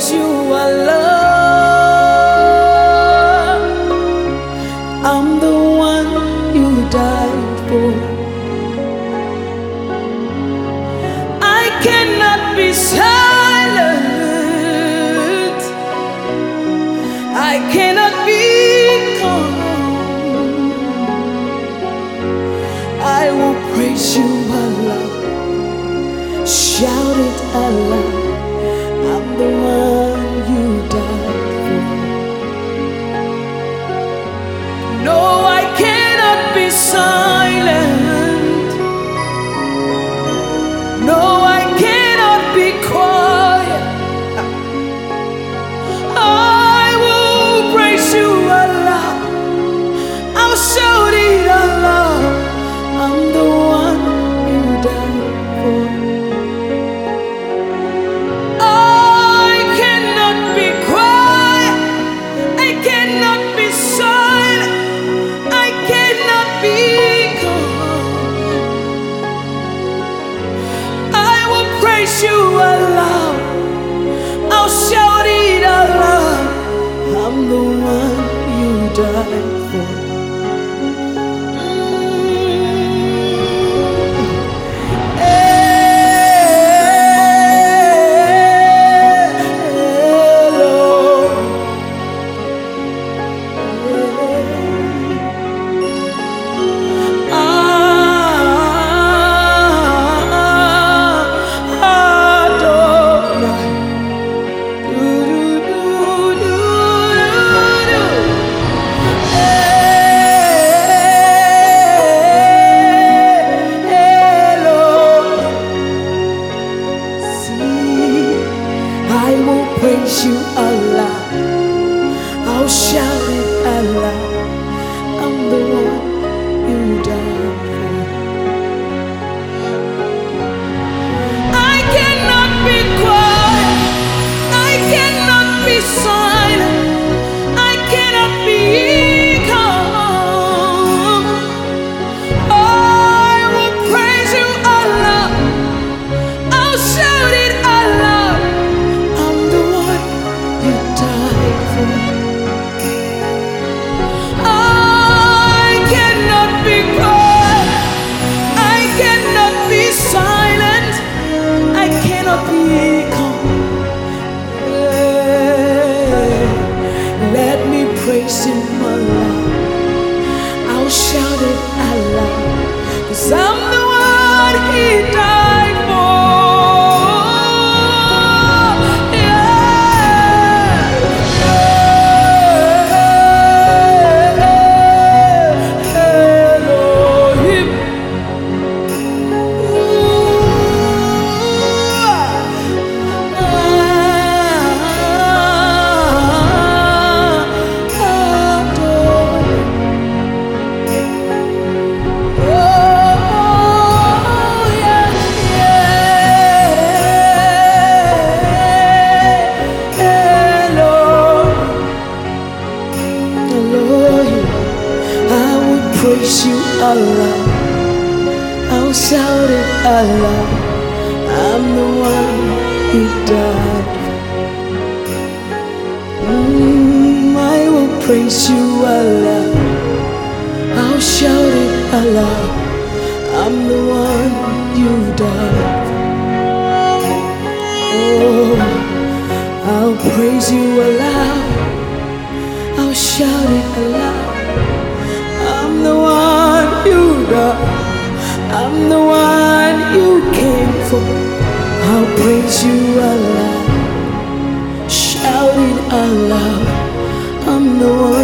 praise you, Allah. I'm the one you died for. I cannot be silent. I cannot be calm. I will praise you, Allah. Shout it, Allah. I'm the one you died for. No, I cannot be silent. No, I cannot be quiet. I will praise you, Allah. I'll shout it, Allah. I'm the one you died for. I cannot be quiet. I cannot be silent. I cannot be calm. I will praise you, Allah. I'll shout it, Allah. I'm the one you died for. Praise you, Allah. I'll shout it, Allah. I'm the one you died for. I cannot be quiet. I cannot be silent. I cannot be calm. I will praise you, Allah. I'll shout it, Allah. Let me praise him, Allah. I'll shout it, Allah, 'cause I'm the one he died for. Praise you, Allah. I'll shout it, Allah. I'm the one who died. I will praise you, Allah. I'll shout it, Allah. I'm the one you died. Oh, I'll praise you, Allah. I'll shout it, Allah. I'm the one you died. I'm the one you came for. I'll praise you, Allah. Shout it, Allah. I'm the one.